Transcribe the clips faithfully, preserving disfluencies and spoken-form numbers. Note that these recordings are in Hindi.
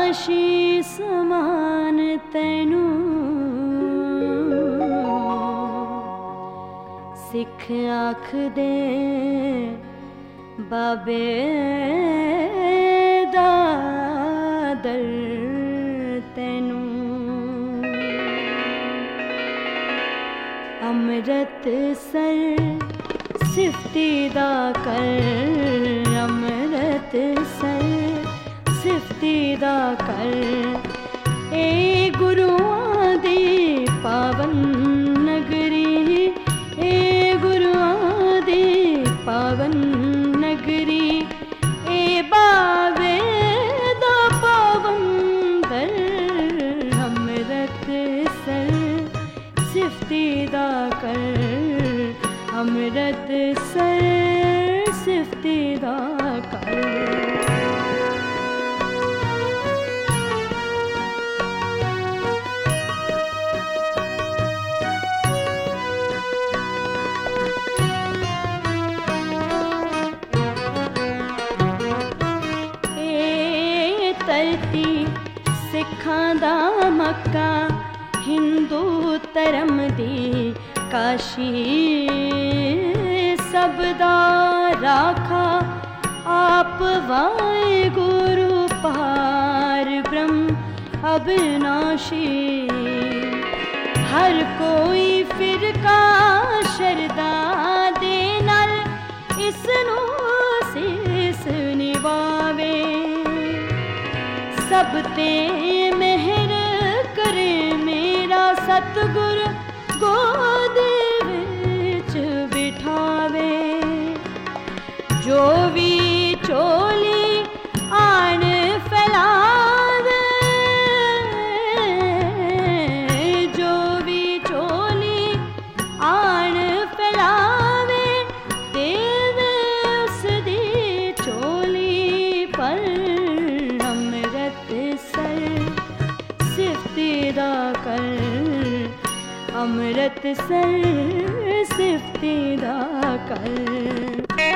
काशी समान तैनू सिख आख दे बाबे दा दर तैनू अमृत सर सिफती दा कर अमृत सर सिफती दा कर ए गुरुआं दी पावन नगरी ए गुरुआं दी पावन नगरी ए बावे दा पावन दर अमृत सर सिफती दा कर अमृत सर सिफती दा कर सिखां दा मक्का हिंदू धर्म दी काशी सब दा राखा आप वाहे गुरु पार ब्रह्म अविनाशी हर कोई फिरका शरदा दे नाल इसनू सीस निवावे सब ते मेहर करे मेरा सतगुर गोद विच बिठावे जो भी चोली आन फैलावे जो भी चोली आन फैलावे देवे उस दी चोली पर सिफती दा कर अमृत सर सिफती दा कर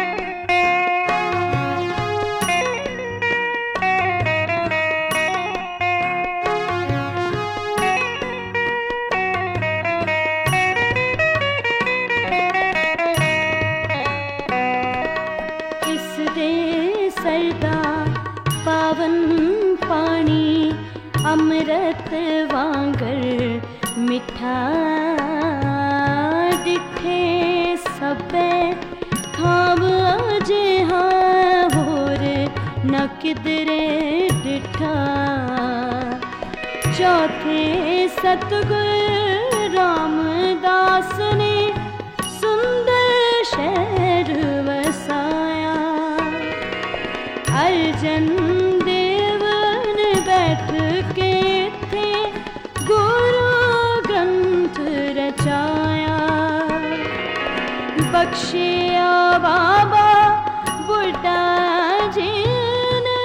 इस दे सरदा पावन पानी अमृत वांगर मिठा डिठे सबे खाब अजे हाँ होर न किधरे डिठा चौथे सतगुर रामदास ने सुंदर शहर वसाया अर्जन बैठ के थे गुरु ग्रंथ रचाया बख्शिया बाबा बुढ़ा जी ने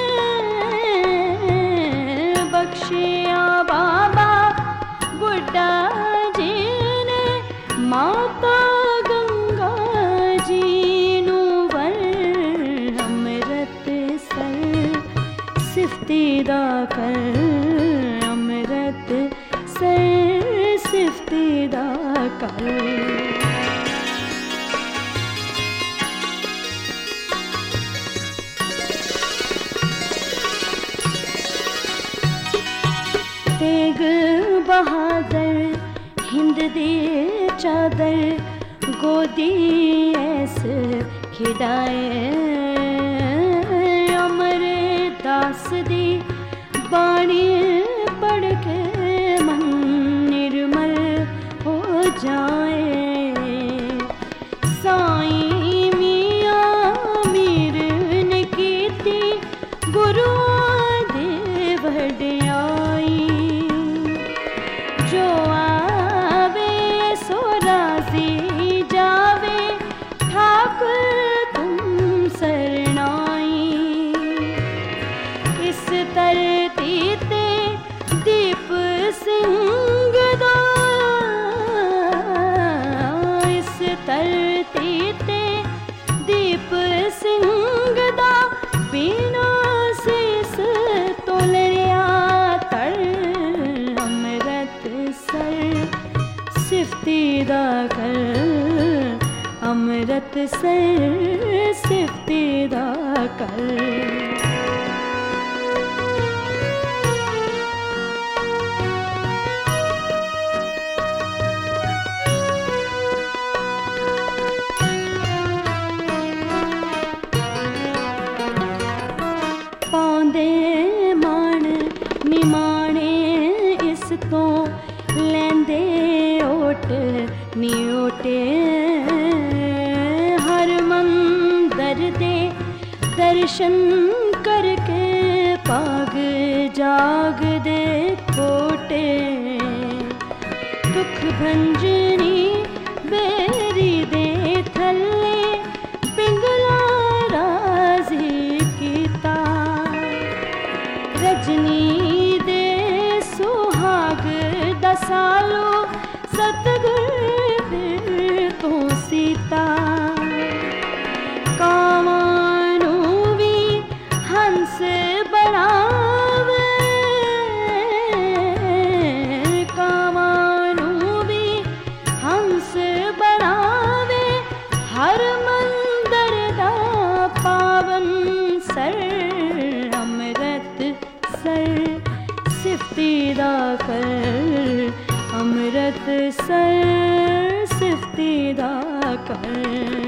बख्शिया बाबा बुढ़ा जी ने माता गंगा जी नू वर अमृत सर सिफती दा कर अमृत सर सिफती दा कर तेग बहादुर हिंद दी चादर गोदी ऐस खिडाए अमर दास दी बाणी पढ़ के मन निर्मल हो जाए साईं मियां मीर ने कीती गुरु दे वडियाई जो आवे सो राजी जावे ठाकुर तुम सरनाई इस धरती ते दीप सिंह दा इस धरती ते दीप सिंह दा बिना सीस तोलरिया ਅੰਮ੍ਰਿਤਸਰ ਸਿਫਤੀ ਦਾ ਕਰ। ਪਾਉਂਦੇ ਮਾਣ ਨਿਮਾਣੇ ਇਸ ਤੋਂ ਲੈਂਦੇ ਓਟ ਨੀ ਓਟੇ ਹਰ ਮੰਦਰ ਦੇ ਦਰਸ਼ਨ ਕਰਕੇ ਭਾਗ ਜਾਗਦੇ ਕੋਟੇ ਦੁੱਖ ਭੰਜਨੀ ਬੇਰੀ ਦੇ ਥੱਲੇ ਪਿੰਗਲਾ ਰਾਜ਼ੀ ਕੀਤਾ ਰਜਨੀ ਦੇ ਸੁਹਾਗ ਦਾ ਸਾਲੋ ਸਤਿਗੁਰ ਫਿਰ ਤੋਂ ਸੀਤਾ ਕਾਵਾਂ ਨੂੰ ਵੀ ਹੰਸ ਬਣਾਵੇ ਕਾਵਾਂ ਨੂੰ ਵੀ ਹੰਸ ਬਣਾਵੇ ਹਰ ਮੰਦਰ ਦਾ ਪਾਵਨ ਸਰ ਅੰਮ੍ਰਿਤਸਰ ਸਿਫਤੀ ਦਾ ਕਰ ਅੰਮ੍ਰਿਤਸਰ ਸਿਫਤੀ ਦਾ ਕਰ।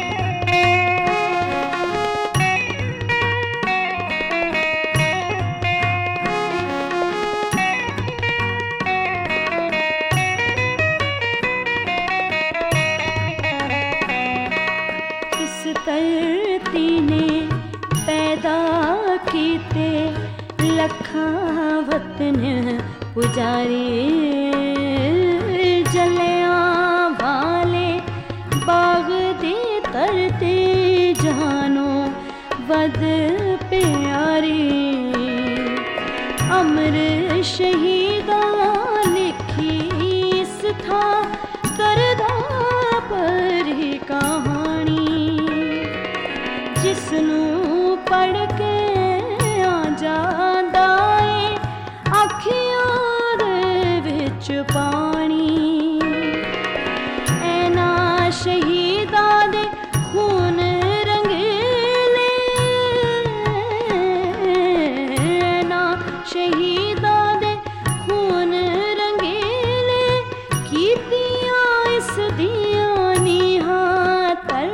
ਇਸ ਧਰਤੀ ਨੇ ਪੈਦਾ ਕੀਤੇ ਲੱਖਾਂ ਵਤਨ ਪੁਜਾਰੀ ਜਲਿਆਂ ਵਾਲੇ ਬਾਗ ਦੇ ਤਰਤੇ ਜਾਨੋ ਵਦ ਪਿਆਰੀ ਅਮਰ ਸ਼ਹੀਦਾਂ ਲਿਖੀ ਇਸ ਥਾਂ ਕਰਦਾ ਪਰੀ ਕਹਾਣੀ ਜਿਸ ਨੂੰ ਪੜ੍ਹ ਕੇ ਆ ਜਾਂਦਾ ਏ ਅੱਖੀਆਂ ਦੇ ਵਿੱਚ ਪਾਣੀ ਐਨਾ ਸ਼ਹੀਦਾਂ ਦੇ ਖੂਨ ਰੰਗੀਲੇ ਐਨਾ ਸ਼ਹੀਦਾਂ ਦੇ ਖੂਨ ਰੰਗੀਲੇ ਕੀਤੀਆਂ ਇਸ ਦੀਆਂ ਨੀਹਾਂ ਤਰ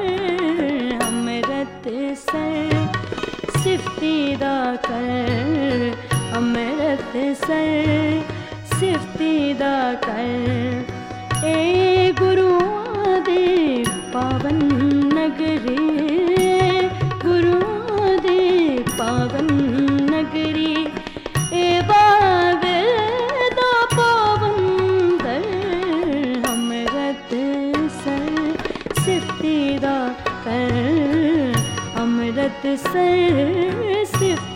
ਅੰਮ੍ਰਿਤਸਰ ਸਿਫਤੀ ਦਾ ਕਰ ਅੰਮ੍ਰਿਤਸਰ ਸਿਫਤੀ ਦਾ ਕਰ ਏ ਗੁਰੂਆਂ ਦੇ ਪਾਵਨ ਨਗਰੀ ਗੁਰੂਆਂ ਦੇ ਪਾਵਨ ਨਗਰੀ ਏ ਬਾਵੇ ਦਾ ਪਾਵਨ ਦਰ ਅੰਮ੍ਰਿਤਸਰ ਸਿਫਤੀ ਦਾ ਕਰ ਅੰਮ੍ਰਿਤਸਰ ਸਿਫਤੀ